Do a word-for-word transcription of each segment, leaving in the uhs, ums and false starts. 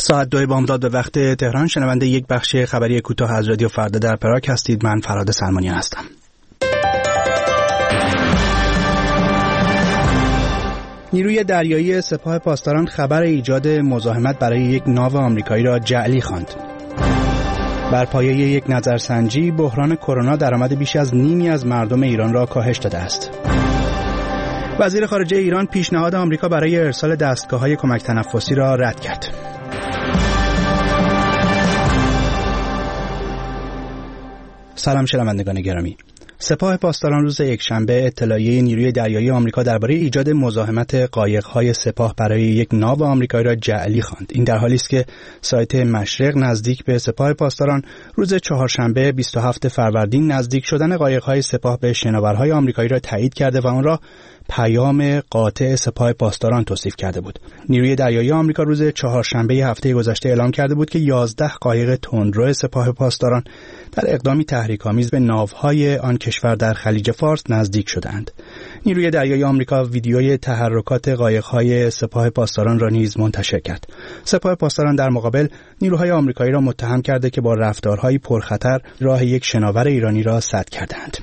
ساعت دو بامداد به وقت تهران. شنونده یک بخش خبری کوتاه از رادیو فردا در پراگ هستید. من فرهاد سلمانی هستم. نیروی دریایی سپاه پاسداران خبر ایجاد مزاحمت برای یک ناو آمریکایی را جعلی خواند. بر پایه یک نظرسنجی بحران کرونا درآمد بیش از نیمی از مردم ایران را کاهش داده است. وزیر خارجه ایران پیشنهاد آمریکا برای ارسال دستگاه‌های کمک تنفسی را رد کرد. سلام شنوندگان گرامی. سپاه پاسداران روز یکشنبه اطلاعیه نیروی دریایی آمریکا درباره ایجاد مزاحمت قایق‌های سپاه برای یک ناو آمریکایی را جعلی خواند. این در حالی است که سایت مشرق نزدیک به سپاه پاسداران روز چهارشنبه بیست و هفتم فروردین نزدیک شدن قایق‌های سپاه به شناورهای آمریکایی را تایید کرده و آن را پیام قاطع سپاه پاسداران توصیف کرده بود. نیروی دریایی آمریکا روز چهارشنبه هفته گذشته اعلام کرده بود که یازده قایق تندرو سپاه پاسداران در اقدامی تحریک‌آمیز به ناوهای آن کشور در خلیج فارس نزدیک شدند. نیروی دریایی آمریکا ویدیوی تحرکات قایق‌های سپاه پاسداران را نیز منتشر کرد. سپاه پاسداران در مقابل نیروهای آمریکایی را متهم کرده که با رفتارهای پرخطر راه یک شناور ایرانی را سد کردند.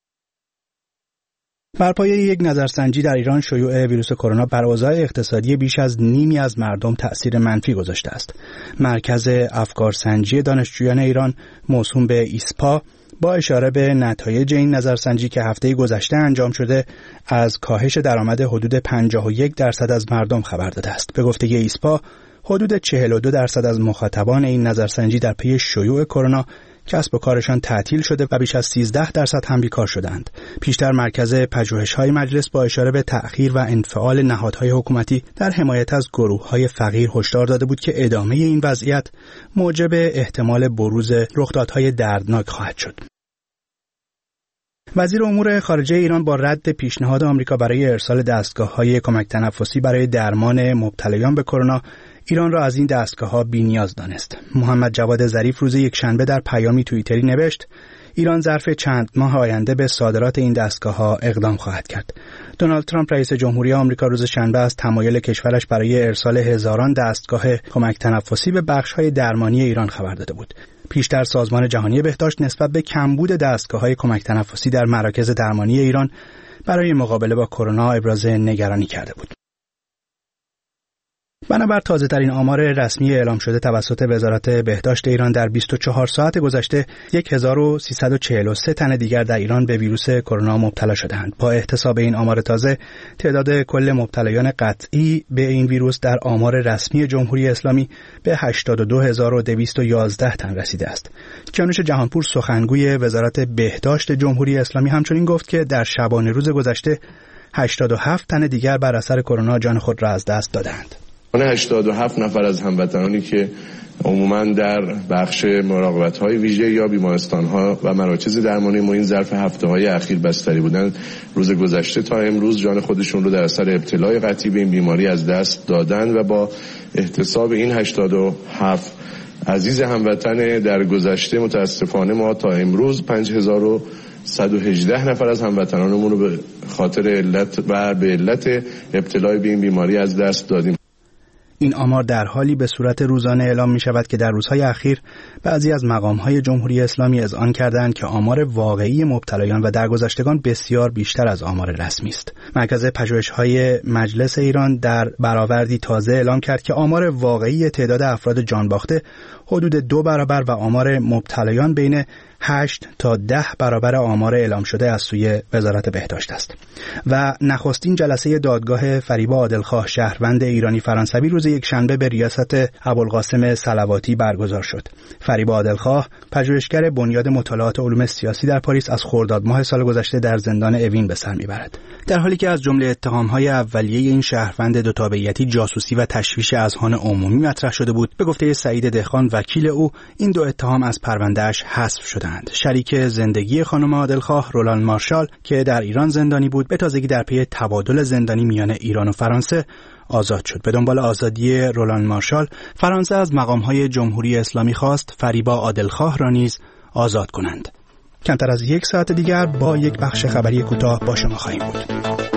بر پایه یک نظرسنجی در ایران شیوع ویروس کرونا بر اوضاع اقتصادی بیش از نیمی از مردم تأثیر منفی گذاشته است. مرکز افکارسنجی دانشجویان ایران موسوم به ایسپا با اشاره به نتایج این نظرسنجی که هفته گذشته انجام شده از کاهش درآمد حدود پنجاه و یک درصد از مردم خبر داده است. به گفته ایسپا حدود چهل و دو درصد از مخاطبان این نظرسنجی در پی شیوع کرونا کسب و کارشان تعطیل شده و بیش از سیزده درصد هم بیکار شدند. پیشتر مرکز پژوهش‌های مجلس با اشاره به تأخیر و انفعال نهادهای حکومتی در حمایت از گروه‌های فقیر هشدار داده بود که ادامه این وضعیت موجب احتمال بروز رخدادهای دردناک خواهد شد. وزیر امور خارجه ایران با رد پیشنهاد آمریکا برای ارسال دستگاه‌های کمک تنفسی برای درمان مبتلایان به کرونا ایران را از این دستگاه‌ها بی‌نیاز دانست. محمد جواد ظریف روز یکشنبه در پیامی توییتری نوشت: ایران ظرف چند ماه آینده به صادرات این دستگاه‌ها اقدام خواهد کرد. دونالد ترامپ رئیس جمهوری آمریکا روز شنبه از تمایل کشورش برای ارسال هزاران دستگاه کمک تنفسی به بخش‌های درمانی ایران خبر داده بود. پیشتر سازمان جهانی بهداشت نسبت به کمبود دستگاه‌های کمک تنفسی در مراکز درمانی ایران برای مقابله با کرونا ابراز نگرانی کرده بود. بنابر تازه‌ترین آمار رسمی اعلام شده توسط وزارت بهداشت ایران در بیست و چهار ساعت گذشته هزار و سیصد و چهل و سه تن دیگر در ایران به ویروس کرونا مبتلا شدند. با احتساب این آمار تازه تعداد کل مبتلایان قطعی به این ویروس در آمار رسمی جمهوری اسلامی به هشتاد و دو هزار و دویست و یازده تن رسیده است. کیانوش جهانپور سخنگوی وزارت بهداشت جمهوری اسلامی همچنین گفت که در شبانه روز گذشته هشتاد و هفت تن دیگر بر اثر کرونا جان خود را از دست دادند. هشتاد و هفت نفر از هموطنانی که عموماً در بخش مراقبت‌های ویژه یا بیمارستان‌ها و مراکز درمانی ما این ظرف هفته‌های اخیر بستری بودند، روز گذشته تا امروز جان خودشون رو در اثر ابتلای قطعی به این بیماری از دست دادند و با احتساب این هشتاد و هفت عزیز هموطن در گذشته متاسفانه ما تا امروز پنج هزار و صد و هجده نفر از هموطنانمون رو به خاطر علت و به علت ابتلای به این بیماری از دست دادیم. این آمار در حالی به صورت روزانه اعلام می شود که در روزهای اخیر بعضی از مقام‌های جمهوری اسلامی اذعان کردند که آمار واقعی مبتلایان و درگذشتگان بسیار بیشتر از آمار رسمی است. مرکز پژوهش‌های مجلس ایران در برآوردی تازه اعلام کرد که آمار واقعی تعداد افراد جان باخته حدود دو برابر و آمار مبتلایان بین هشت تا ده برابر آمار اعلام شده از سوی وزارت بهداشت است. و نخستین جلسه دادگاه فریبا عادلخواه شهروند ایرانی فرانسوی روز یکشنبه به ریاست ابوالقاسم صلواتی برگزار شد. فریبا عادلخواه پژوهشگر بنیاد مطالعات علوم سیاسی در پاریس از خرداد ماه سال گذشته در زندان اوین به سر میبرد. در حالی که از جمله اتهام‌های اولیه این شهروند دو تابعیتی جاسوسی و تشویش اذهان عمومی مطرح شده بود، به گفته سعید دهخان وکیل او این دو اتهام از پرونده‌اش حذف شدند. شریک زندگی خانم عادلخواه رولان مارشال که در ایران زندانی بود به تازگی در پی تبادل زندانی میان ایران و فرانسه آزاد شد. به دنبال آزادی رولان مارشال، فرانسه از مقام‌های جمهوری اسلامی خواست فریبا عادلخواه را نیز آزاد کنند. کمتر از یک ساعت دیگر با یک بخش خبری کوتاه با شما خواهیم بود.